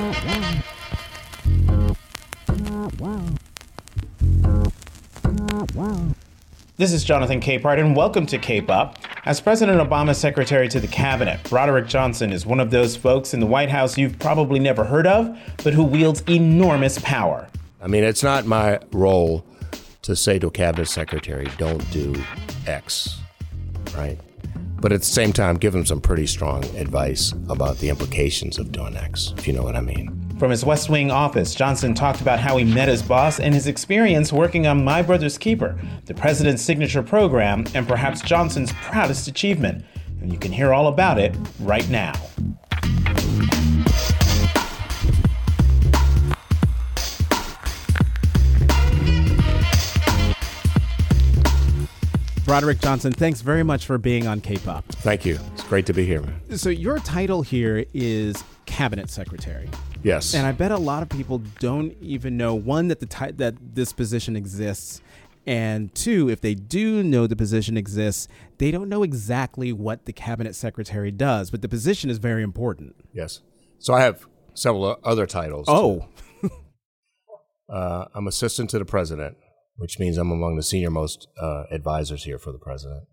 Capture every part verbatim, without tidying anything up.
This is Jonathan Capehart, and welcome to Cape Up. As President Obama's secretary to the cabinet, Broderick Johnson is one of those folks in the White House you've probably never heard of, but who wields enormous power. I mean, it's not my role to say to a cabinet secretary, don't do X, right? But at the same time, give him some pretty strong advice about the implications of doing X, if you know what I mean. From his West Wing office, Johnson talked about how he met his boss and his experience working on My Brother's Keeper, the president's signature program, and perhaps Johnson's proudest achievement. And you can hear all about it right now. Broderick Johnson, thanks very much for being on Cape Up. Thank you. It's great to be here, man. So your title here is Cabinet Secretary. Yes. And I bet a lot of people don't even know, one, that the ti- that this position exists, and two, if they do know the position exists, they don't know exactly what the Cabinet Secretary does, but the position is very important. Yes. So I have several other titles. Oh. uh, I'm assistant to the president, which means I'm among the senior most uh, advisors here for the president.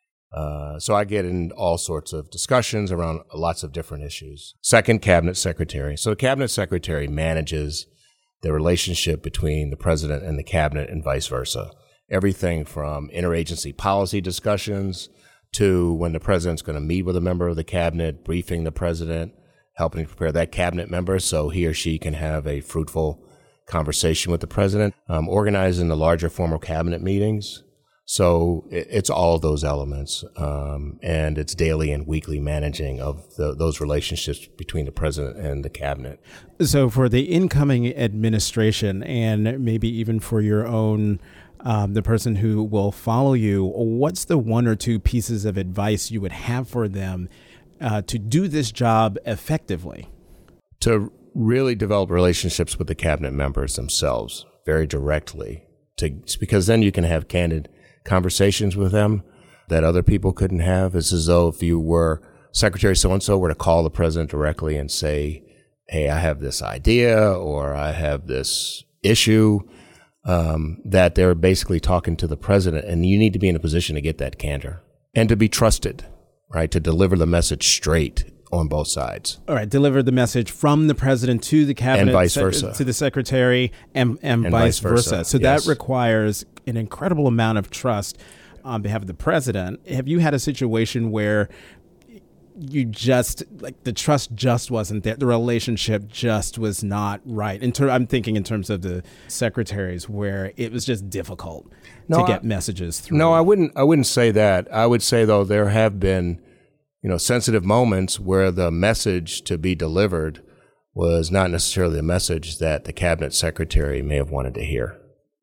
Uh, so I get in all sorts of discussions around lots of different issues. Second, cabinet secretary. So the cabinet secretary manages the relationship between the president and the cabinet and vice versa. Everything from interagency policy discussions to when the president's going to meet with a member of the cabinet, briefing the president, helping to prepare that cabinet member so he or she can have a fruitful conversation with the president, um, organizing the larger formal cabinet meetings. So it's all those elements, um, and it's daily and weekly managing of the, those relationships between the president and the cabinet. So for the incoming administration, and maybe even for your own, um, the person who will follow you, what's the one or two pieces of advice you would have for them uh, to do this job effectively? To really develop relationships with the cabinet members themselves very directly, to because then you can have candid conversations with them that other people couldn't have. It's as though if you were Secretary so-and-so were to call the president directly and say, hey, I have this idea or I have this issue, um, that they're basically talking to the president, and you need to be in a position to get that candor and to be trusted, right, to deliver the message straight on both sides. All right, deliver the message from the president to the cabinet, and vice versa, to the secretary, and, and, and vice, vice versa. versa. So yes. That requires an incredible amount of trust on behalf of the president. Have you had a situation where you just, like, the trust just wasn't there, the relationship just was not right? In ter- I'm thinking in terms of the secretaries, where it was just difficult no, to get I, messages through. No, I wouldn't. I wouldn't say that. I would say, though, there have been, you know, sensitive moments where the message to be delivered was not necessarily a message that the cabinet secretary may have wanted to hear.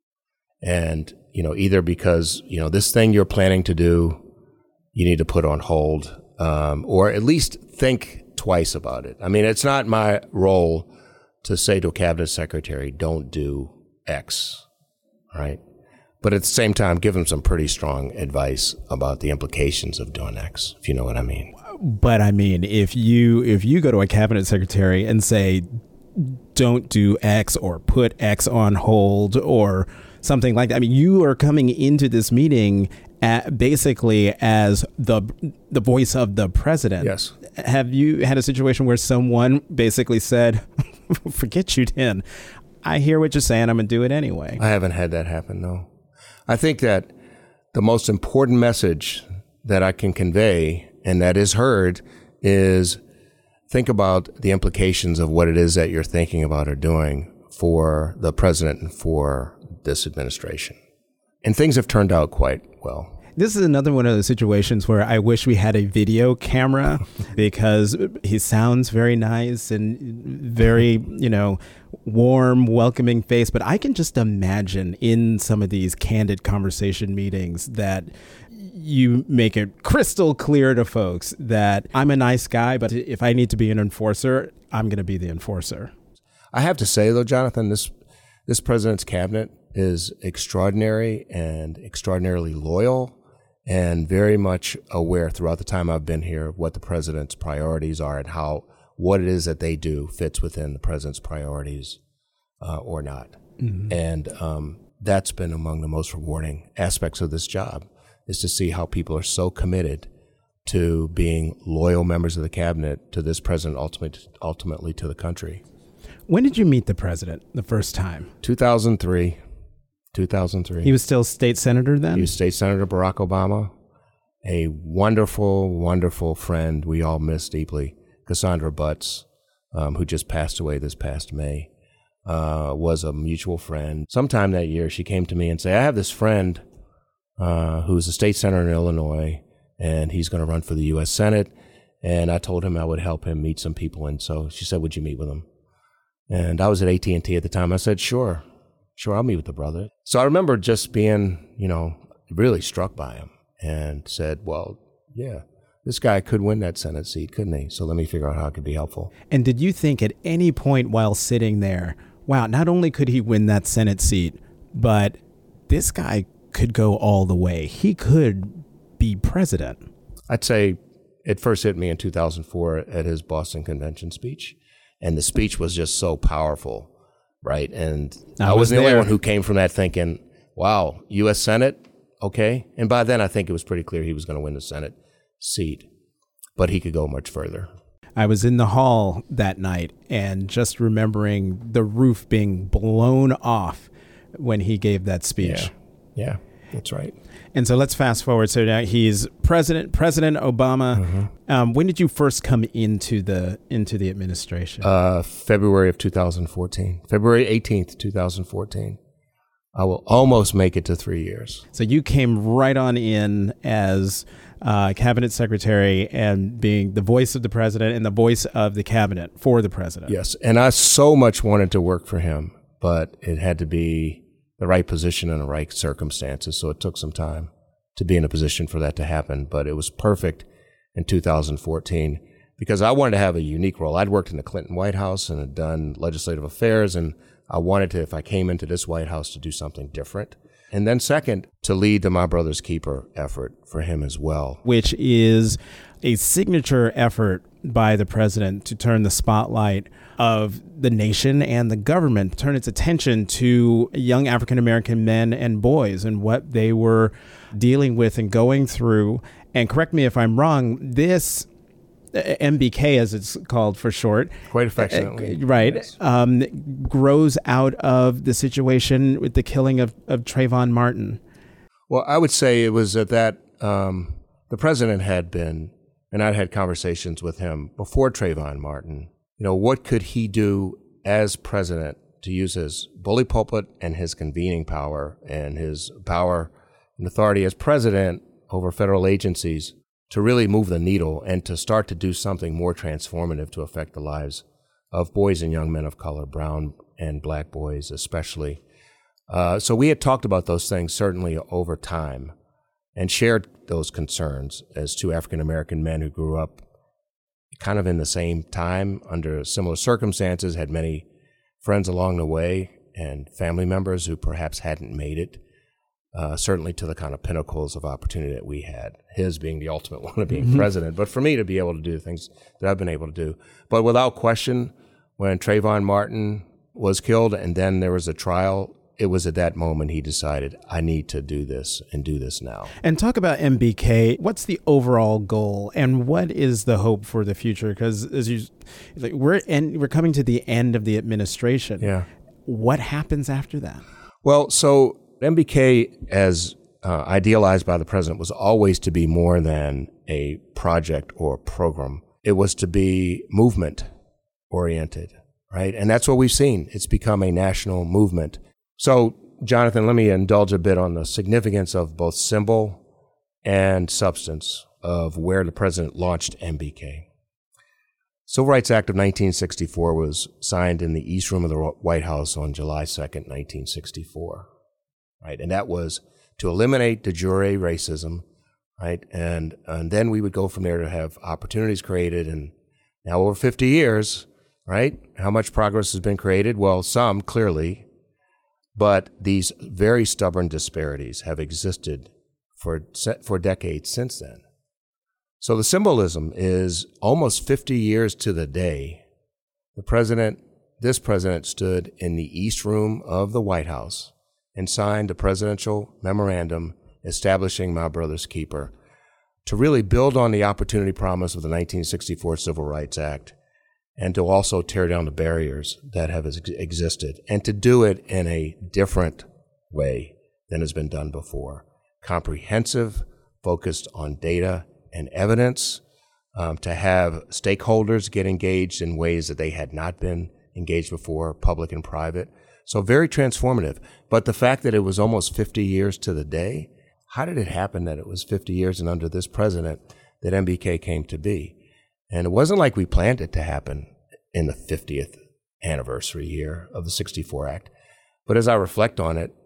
And, you know, either because, you know, this thing you're planning to do, you need to put on hold, um, or at least think twice about it. I mean, it's not my role to say to a cabinet secretary, don't do X, right? But at the same time, give them some pretty strong advice about the implications of doing X, if you know what I mean. But I mean, if you if you go to a cabinet secretary and say, don't do X or put X on hold or something like that, I mean, you are coming into this meeting at basically as the the voice of the president. Yes. Have you had a situation where someone basically said, forget you, Dan, I hear what you're saying, I'm going to do it anyway? I haven't had that happen, no. I think that the most important message that I can convey and that is heard is think about the implications of what it is that you're thinking about or doing for the president and for this administration. And things have turned out quite well. This is another one of those situations where I wish we had a video camera because he sounds very nice and very, you know, warm, welcoming face. But I can just imagine in some of these candid conversation meetings that you make it crystal clear to folks that I'm a nice guy, but if I need to be an enforcer, I'm going to be the enforcer. I have to say, though, Jonathan, this this president's cabinet is extraordinary and extraordinarily loyal and very much aware throughout the time I've been here of what the president's priorities are and how what it is that they do fits within the president's priorities uh, or not. Mm-hmm. And um, that's been among the most rewarding aspects of this job, is to see how people are so committed to being loyal members of the cabinet to this president, ultimately, ultimately to the country. When did you meet the president the first time? two thousand three. two thousand three. He was still state senator then? He was State Senator Barack Obama, a wonderful, wonderful friend we all miss deeply. Cassandra Butts, um, who just passed away this past May, uh, was a mutual friend. Sometime that year, she came to me and said, I have this friend uh, who's a state senator in Illinois, and he's going to run for the U S Senate. And I told him I would help him meet some people. And so she said, would you meet with him? And I was at A T and T at the time. I said, sure, sure, I'll meet with the brother. So I remember just being, you know, really struck by him and said, well, yeah, this guy could win that Senate seat, couldn't he? So let me figure out how it could be helpful. And did you think at any point while sitting there, wow, not only could he win that Senate seat, but this guy could go all the way. He could be president. I'd say it first hit me in two thousand four at his Boston convention speech. And the speech was just so powerful, right? And I, I was the there. only one who came from that thinking, wow, U S Senate, okay. And by then, I think it was pretty clear he was going to win the Senate seat, but he could go much further. I was in the hall that night and just remembering the roof being blown off when he gave that speech. Yeah, yeah, that's right. And so let's fast forward. So now he's president, President Obama. Mm-hmm. Um, when did you first come into the into the administration? Uh, February of two thousand fourteen. February eighteenth, two thousand fourteen. I will almost make it to three years. So you came right on in as uh, cabinet secretary and being the voice of the president and the voice of the cabinet for the president. Yes, and I so much wanted to work for him, but it had to be the right position and the right circumstances. So it took some time to be in a position for that to happen. But it was perfect in two thousand fourteen because I wanted to have a unique role. I'd worked in the Clinton White House and had done legislative affairs, and I wanted to, if I came into this White House, to do something different. And then second, to lead the My Brother's Keeper effort for him as well. Which is a signature effort by the president to turn the spotlight of the nation and the government, turn its attention to young African-American men and boys and what they were dealing with and going through. And correct me if I'm wrong, this M B K, as it's called for short, quite affectionately, uh, right, yes. um, grows out of the situation with the killing of, of Trayvon Martin. Well, I would say it was at that um, the president had been, and I'd had conversations with him before Trayvon Martin. You know, what could he do as president to use his bully pulpit and his convening power and his power and authority as president over federal agencies to really move the needle and to start to do something more transformative to affect the lives of boys and young men of color, brown and black boys especially. Uh, so we had talked about those things certainly over time and shared those concerns as two African-American men who grew up kind of in the same time under similar circumstances, had many friends along the way and family members who perhaps hadn't made it. Uh, certainly to the kind of pinnacles of opportunity that we had, his being the ultimate one of being mm-hmm. president, but for me to be able to do things that I've been able to do. But without question, when Trayvon Martin was killed and then there was a trial, it was at that moment he decided, I need to do this and do this now. And talk about M B K. What's the overall goal and what is the hope for the future? Because as you, like, we're in, we're coming to the end of the administration. Yeah. What happens after that? Well, so M B K, as uh, idealized by the president, was always to be more than a project or program. It was to be movement-oriented, right? And that's what we've seen. It's become a national movement. So, Jonathan, let me indulge a bit on the significance of both symbol and substance of where the president launched M B K. Civil Rights Act of nineteen sixty-four was signed in the East Room of the White House on July second, nineteen sixty-four. Right, and that was to eliminate de jure racism, right? And and then we would go from there to have opportunities created. And now over fifty years, right? How much progress has been created? Well, some, clearly. But these very stubborn disparities have existed for for decades since then. So the symbolism is almost fifty years to the day. The president, this president stood in the East Room of the White House and signed a presidential memorandum establishing My Brother's Keeper to really build on the opportunity promise of the nineteen sixty-four Civil Rights Act and to also tear down the barriers that have ex- existed and to do it in a different way than has been done before. Comprehensive, focused on data and evidence, um, to have stakeholders get engaged in ways that they had not been engaged before, public and private. So very transformative. But the fact that it was almost fifty years to the day, how did it happen that it was fifty years and under this president that M B K came to be? And it wasn't like we planned it to happen in the fiftieth anniversary year of the sixty-four Act. But as I reflect on it,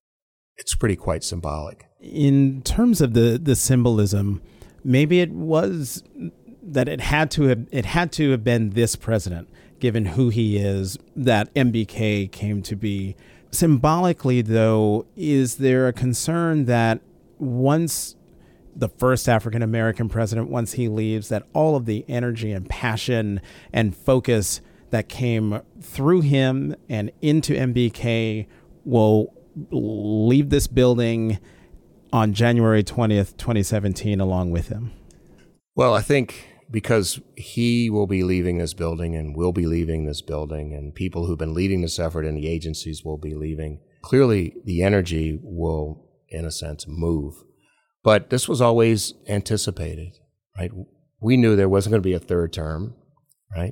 it's pretty quite symbolic. In terms of the, the symbolism, maybe it was that it had to have it had to have been this president, given who he is, that M B K came to be. Symbolically, though, is there a concern that once the first African American president, once he leaves, that all of the energy and passion and focus that came through him and into M B K will leave this building on January twentieth, twenty seventeen, along with him? Well, I think because he will be leaving this building and will be leaving this building, and people who've been leading this effort and the agencies will be leaving, clearly the energy will, in a sense, move. But this was always anticipated, right? We knew there wasn't going to be a third term, right?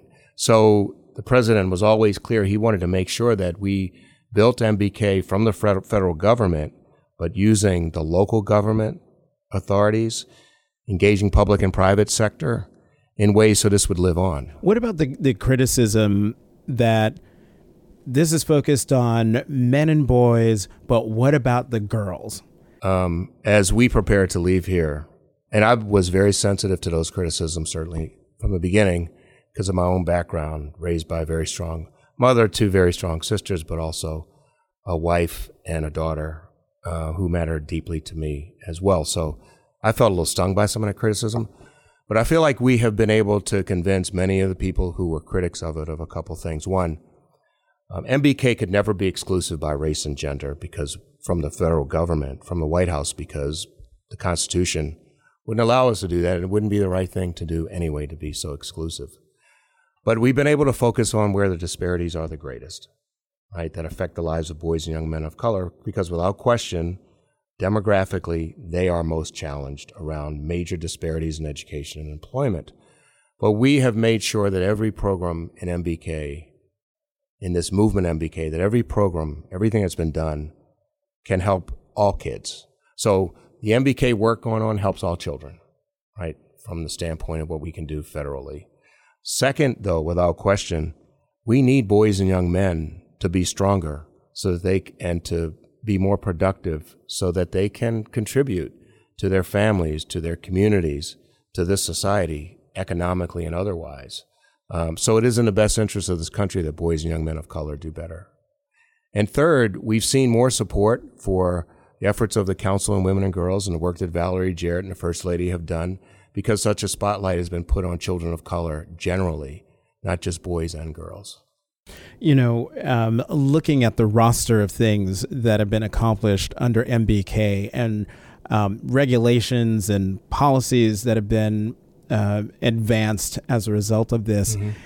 So the president was always clear he wanted to make sure that we built M B K from the federal government, but using the local government authorities, engaging public and private sector in ways so this would live on. What about the, the criticism that this is focused on men and boys, but what about the girls? Um, as we prepare to leave here, and I was very sensitive to those criticisms, certainly from the beginning, because of my own background, raised by a very strong mother, two very strong sisters, but also a wife and a daughter uh, who mattered deeply to me as well. So I felt a little stung by some of that criticism. But I feel like we have been able to convince many of the people who were critics of it of a couple things. One, um, M B K could never be exclusive by race and gender because from the federal government, from the White House, because the Constitution wouldn't allow us to do that. And it wouldn't be the right thing to do anyway, to be so exclusive. But we've been able to focus on where the disparities are the greatest, right, that affect the lives of boys and young men of color, because without question, demographically, they are most challenged around major disparities in education and employment. But we have made sure that every program in M B K, in this movement M B K, that every program, everything that's been done, can help all kids. So the M B K work going on helps all children, right, from the standpoint of what we can do federally. Second, though, without question, we need boys and young men to be stronger so that they and to be more productive so that they can contribute to their families, to their communities, to this society, economically and otherwise. Um, so it is in the best interest of this country that boys and young men of color do better. And third, we've seen more support for the efforts of the Council on Women and Girls and the work that Valerie Jarrett and the First Lady have done, because such a spotlight has been put on children of color generally, not just boys and girls. You know, um, looking at the roster of things that have been accomplished under M B K and um, regulations and policies that have been uh, advanced as a result of this, mm-hmm.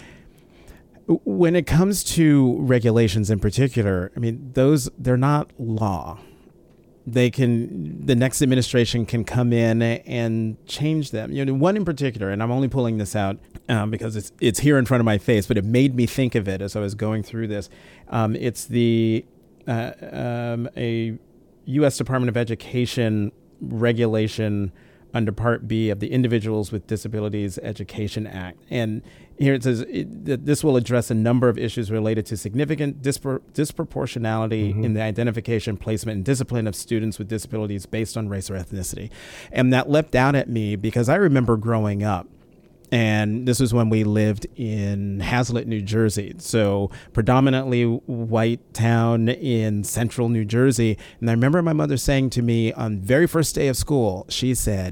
When it comes to regulations in particular, I mean, those, they're not law. They can, the next administration can come in and change them. You know, one in particular, and I'm only pulling this out um, because it's it's here in front of my face, but it made me think of it as I was going through this. Um, it's the uh, um, a U S Department of Education regulation under Part B of the Individuals with Disabilities Education Act. And here it says it, that this will address a number of issues related to significant dispro- disproportionality mm-hmm. in the identification, placement, and discipline of students with disabilities based on race or ethnicity. And that leapt out at me because I remember growing up, and this was when we lived in Hazlet, New Jersey. So predominantly white town in central New Jersey. And I remember my mother saying to me on the very first day of school, she said,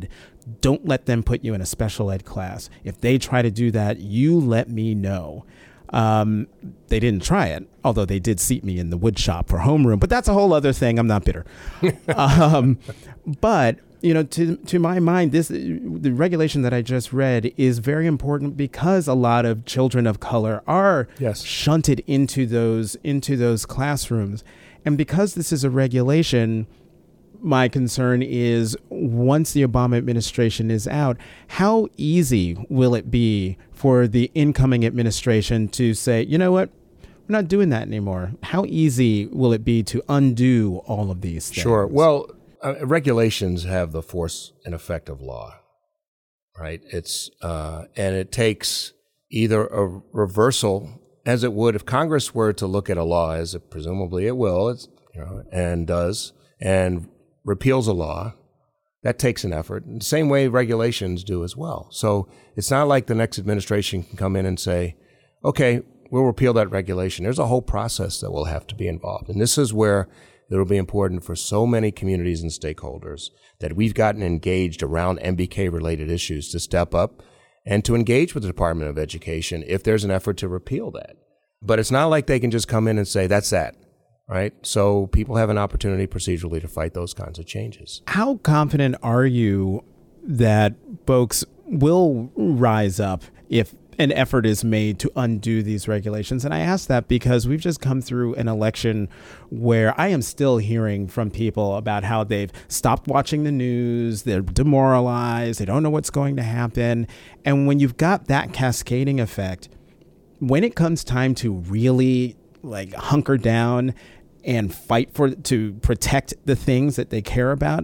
don't let them put you in a special ed class. If they try to do that, you let me know. Um, they didn't try it, although they did seat me in the wood shop for homeroom. But that's a whole other thing. I'm not bitter. um, but, you know, to to my mind, this the regulation that I just read is very important because a lot of children of color are yes. shunted into those into those classrooms. And because this is a regulation, my concern is once the Obama administration is out, how easy will it be for the incoming administration to say, you know what, we're not doing that anymore? How easy will it be to undo all of these things? Sure. Well, uh, regulations have the force and effect of law, right? It's uh, and it takes either a reversal, as it would if Congress were to look at a law, as it presumably it will, it's, you know, and does, and repeals a law. That takes an effort. In the same way regulations do as well. So it's not like the next administration can come in and say, okay, we'll repeal that regulation. There's a whole process that will have to be involved. And this is where it will be important for so many communities and stakeholders that we've gotten engaged around M B K-related issues to step up and to engage with the Department of Education if there's an effort to repeal that. But it's not like they can just come in and say, that's that. Right. So people have an opportunity procedurally to fight those kinds of changes. How confident are you that folks will rise up if an effort is made to undo these regulations? And I ask that because we've just come through an election where I am still hearing from people about how they've stopped watching the news, they're demoralized, they don't know what's going to happen. And when you've got that cascading effect, when it comes time to really like hunker down and fight for to protect the things that they care about,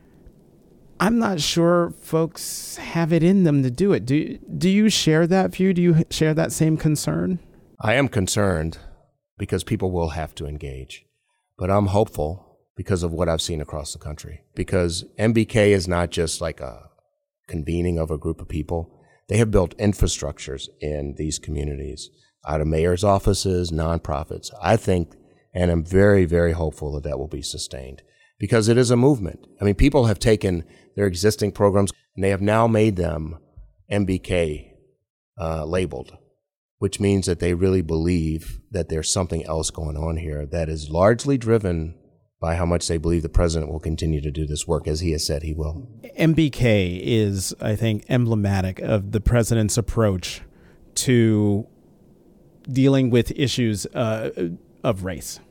I'm not sure folks have it in them to do it. Do do you share that view? Do you share that same concern? I am concerned because people will have to engage, but I'm hopeful because of what I've seen across the country. Because M B K is not just like a convening of a group of people. They have built infrastructures in these communities out of mayor's offices, nonprofits. I think, and I'm very, very hopeful that that will be sustained because it is a movement. I mean, people have taken their existing programs and they have now made them M B K uh, labeled, which means that they really believe that there's something else going on here that is largely driven by how much they believe the president will continue to do this work, as he has said he will. M B K is, I think, emblematic of the president's approach to dealing with issues uh, of race.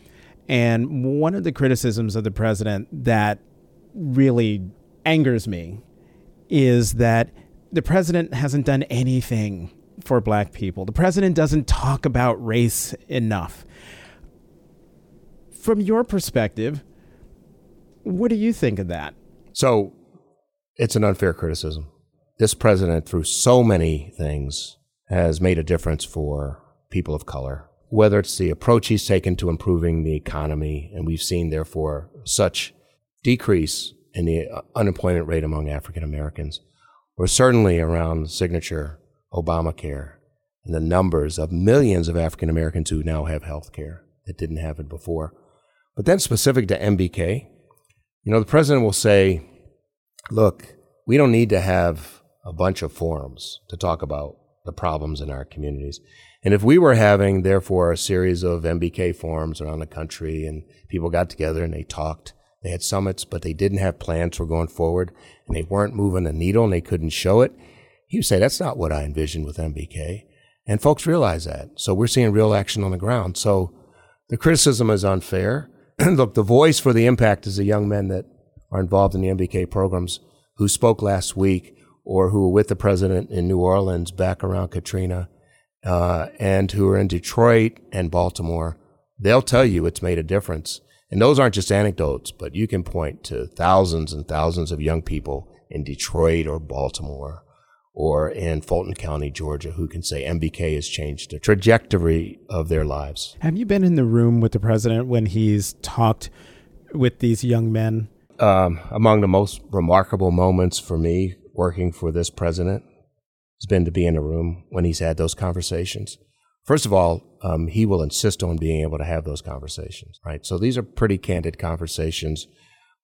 And one of the criticisms of the president that really angers me is that the president hasn't done anything for black people. The president doesn't talk about race enough. From your perspective, what do you think of that? So it's an unfair criticism. This president, through so many things, has made a difference for people of color, whether it's the approach he's taken to improving the economy, and we've seen, therefore, such decrease in the unemployment rate among African Americans, or certainly around signature Obamacare and the numbers of millions of African Americans who now have health care that didn't have it before. But then specific to M B K, you know, the president will say, look, we don't need to have a bunch of forums to talk about the problems in our communities. And if we were having, therefore, a series of M B K forums around the country and people got together and they talked, they had summits, but they didn't have plans for going forward and they weren't moving the needle and they couldn't show it, he would say, that's not what I envisioned with M B K. And folks realize that. So we're seeing real action on the ground. So the criticism is unfair. Look, the voice for the impact is the young men that are involved in the M B K programs who spoke last week or who were with the president in New Orleans back around Katrina, uh, and who are in Detroit and Baltimore. They'll tell you it's made a difference. And those aren't just anecdotes, but you can point to thousands and thousands of young people in Detroit or Baltimore or in Fulton County, Georgia, who can say M B K has changed the trajectory of their lives. Have you been in the room with the president when he's talked with these young men? Um, among the most remarkable moments for me working for this president has been to be in a room when he's had those conversations. First of all, um, he will insist on being able to have those conversations, right? So these are pretty candid conversations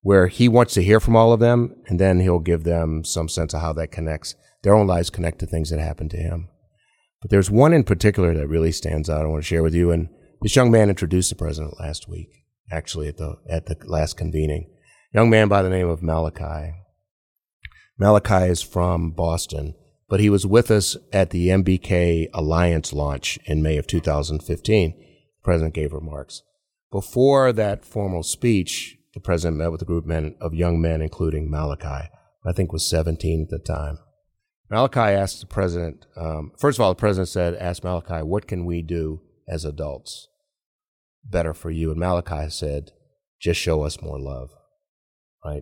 where he wants to hear from all of them, and then he'll give them some sense of how that connects. Their own lives connect to things that happened to him. But there's one in particular that really stands out I want to share with you. And this young man introduced the president last week, actually at the at the last convening. Young man by the name of Malachi. Malachi is from Boston, but he was with us at the M B K Alliance launch in May of two thousand fifteen. The president gave remarks. Before that formal speech, the president met with a group of, men, of young men, including Malachi, who I think was seventeen at the time. Malachi asked the president, um, first of all, the president said, ask Malachi, what can we do as adults better for you? And Malachi said, just show us more love, right?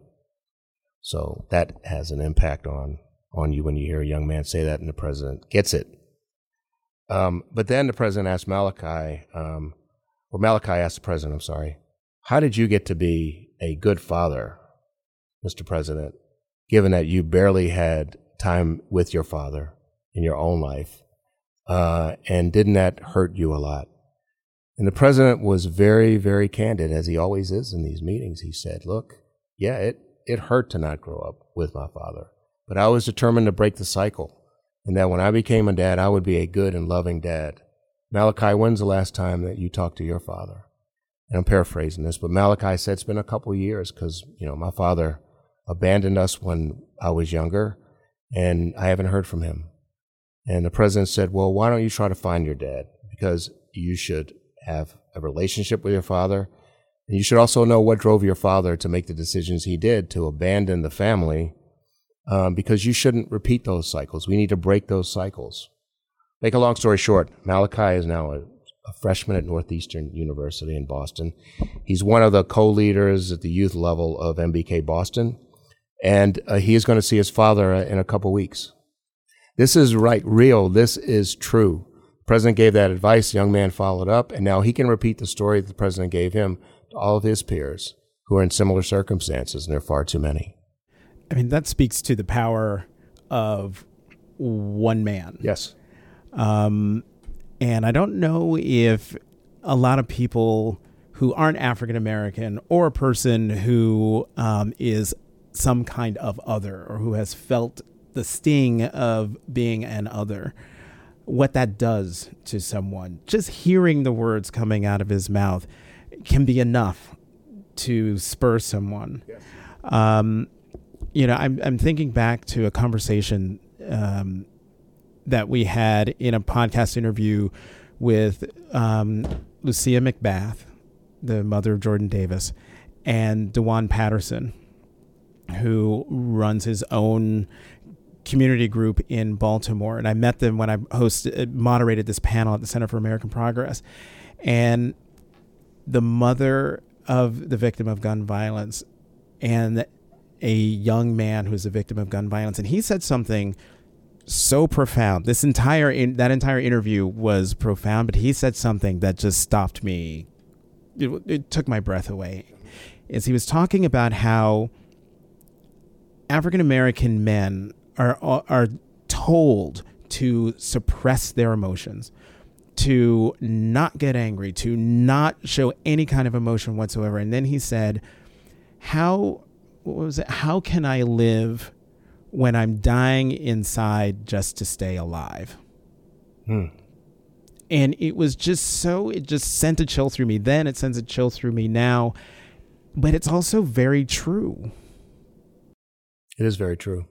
So that has an impact on, on you when you hear a young man say that and the president gets it. Um, but then the president asked Malachi, um, or Malachi asked the president, I'm sorry, how did you get to be a good father, Mister President, given that you barely had time with your father in your own life? Uh, and didn't that hurt you a lot? And the president was very, very candid, as he always is in these meetings. He said, look, yeah, it, it hurt to not grow up with my father, but I was determined to break the cycle, and that when I became a dad, I would be a good and loving dad. Malachi, when's the last time that you talked to your father? And I'm paraphrasing this, but Malachi said it's been a couple of years because, you know, my father abandoned us when I was younger, and I haven't heard from him. And the president said, well, why don't you try to find your dad? Because you should have a relationship with your father, and you should also know what drove your father to make the decisions he did to abandon the family, um, because you shouldn't repeat those cycles. We need to break those cycles. Make a long story short, Malachi is now a, a freshman at Northeastern University in Boston. He's one of the co-leaders at the youth level of M B K Boston, and uh, he is going to see his father uh, in a couple weeks. This is right, real. This is true. The president gave that advice. The young man followed up, and now he can repeat the story that the president gave him to all of his peers who are in similar circumstances, and there are far too many. I mean, that speaks to the power of one man. Yes. Um, and I don't know if a lot of people who aren't African American or a person who um, is some kind of other or who has felt the sting of being an other, what that does to someone. Just hearing the words coming out of his mouth can be enough to spur someone. Yes. Um, you know, I'm I'm thinking back to a conversation um, that we had in a podcast interview with um, Lucia McBath, the mother of Jordan Davis, and DeJuan Patterson, who runs his own community group in Baltimore. And I met them when I hosted, moderated this panel at the Center for American Progress. And the mother of the victim of gun violence and a young man who's a victim of gun violence. And he said something so profound. This entire, in, that entire interview was profound, but he said something that just stopped me. It, it took my breath away. As he was talking about how African-American men are are told to suppress their emotions, to not get angry, to not show any kind of emotion whatsoever. And then he said, how, what was it? How can I live when I'm dying inside just to stay alive? Hmm. And it was just so, it just sent a chill through me then. It sends a chill through me now. But it's also very true. It is very true.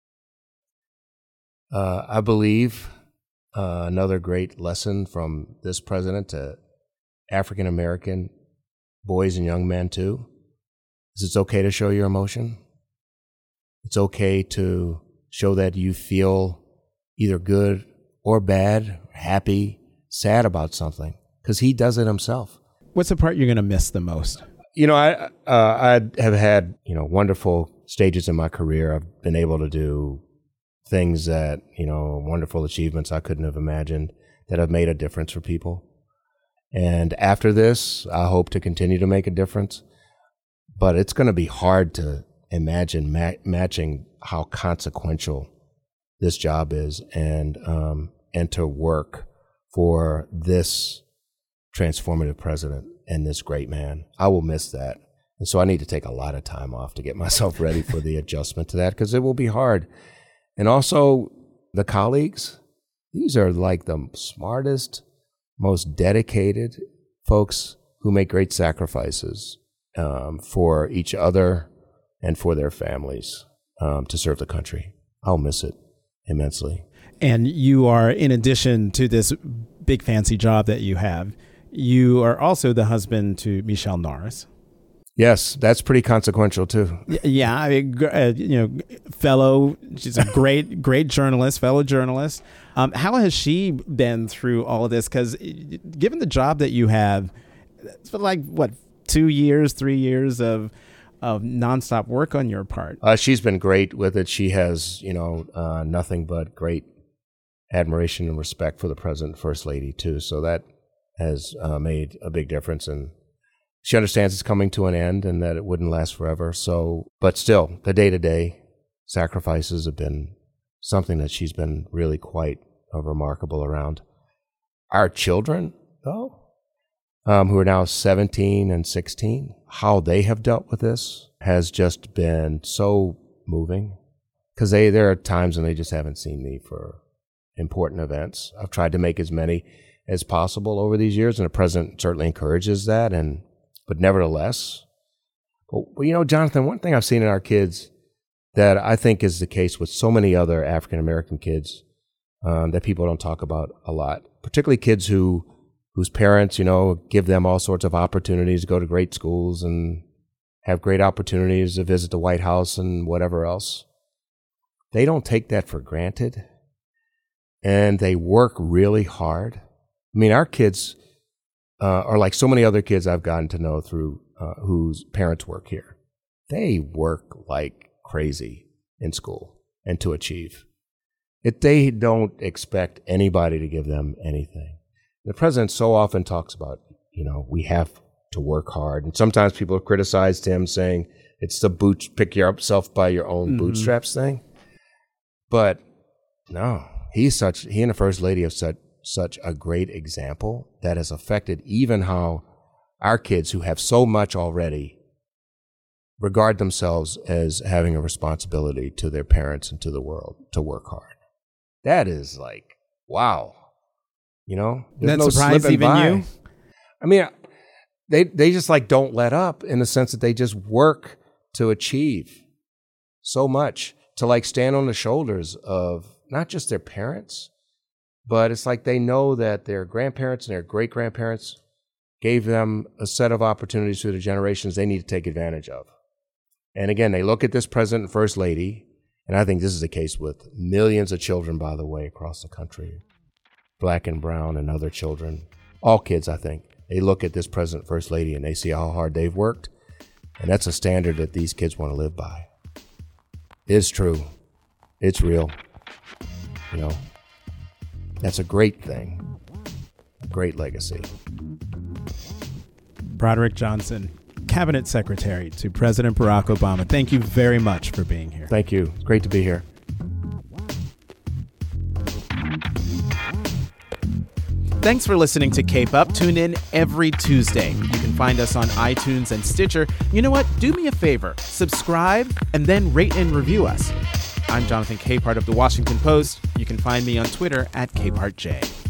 Uh, I believe uh, another great lesson from this president to African-American boys and young men too is it's okay to show your emotion. It's okay to show that you feel either good or bad, happy, sad about something, because he does it himself. What's the part you're going to miss the most? You know, I uh, I have had, you know, wonderful stages in my career. I've been able to do things that, you know, wonderful achievements I couldn't have imagined that have made a difference for people. And after this, I hope to continue to make a difference. But it's going to be hard to imagine ma- matching how consequential this job is, and um, and to work for this transformative president and this great man. I will miss that. And so I need to take a lot of time off to get myself ready for the adjustment to that, because it will be hard. And also the colleagues, these are like the smartest, most dedicated folks who make great sacrifices um, for each other and for their families um, to serve the country. I'll miss it immensely. And you are, in addition to this big fancy job that you have, you are also the husband to Michele Norris. Yes, that's pretty consequential too. Yeah, I mean, uh, you know, fellow, she's a great, great journalist, fellow journalist. Um, how has she been through all of this? Because given the job that you have, it's been like, what, two years, three years of of nonstop work on your part. Uh, she's been great with it. She has, you know, uh, nothing but great admiration and respect for the President and First Lady too. So that has uh, made a big difference, and she understands it's coming to an end and that it wouldn't last forever. So, but still, the day-to-day sacrifices have been something that she's been really quite uh, remarkable around. Our children, though, um, who are now seventeen and sixteen, how they have dealt with this has just been so moving, because they there are times when they just haven't seen me for important events. I've tried to make as many as possible over these years, and the president certainly encourages that. And but nevertheless, well, you know, Jonathan, one thing I've seen in our kids that I think is the case with so many other African American kids um, that people don't talk about a lot, particularly kids who whose parents, you know, give them all sorts of opportunities to go to great schools and have great opportunities to visit the White House and whatever else. They don't take that for granted, and they work really hard. I mean, our kids uh, are like so many other kids I've gotten to know through uh, whose parents work here. They work like crazy in school and to achieve. If they don't expect anybody to give them anything. The president so often talks about, you know, we have to work hard. And sometimes people have criticized him, saying it's the boot, pick yourself by your own mm-hmm. bootstraps thing. But no, he's such, he and the First Lady have such, such a great example that has affected even how our kids, who have so much already, regard themselves as having a responsibility to their parents and to the world to work hard. That is like, wow. You know, that no surprise even by. You? I mean, they they just like don't let up, in the sense that they just work to achieve so much, to like stand on the shoulders of not just their parents, but it's like they know that their grandparents and their great grandparents gave them a set of opportunities through the generations they need to take advantage of. And again, they look at this President and First Lady, and I think this is the case with millions of children, by the way, across the country. Black and brown and other children, all kids, I think, they look at this President, First Lady, and they see how hard they've worked. And that's a standard that these kids want to live by. It's true. It's real. You know, that's a great thing. A great legacy. Broderick Johnson, Cabinet Secretary to President Barack Obama. Thank you very much for being here. Thank you. It's great to be here. Thanks for listening to Cape Up. Tune in every Tuesday. You can find us on iTunes and Stitcher. You know what? Do me a favor. Subscribe and then rate and review us. I'm Jonathan Capehart of The Washington Post. You can find me on Twitter at CapehartJ.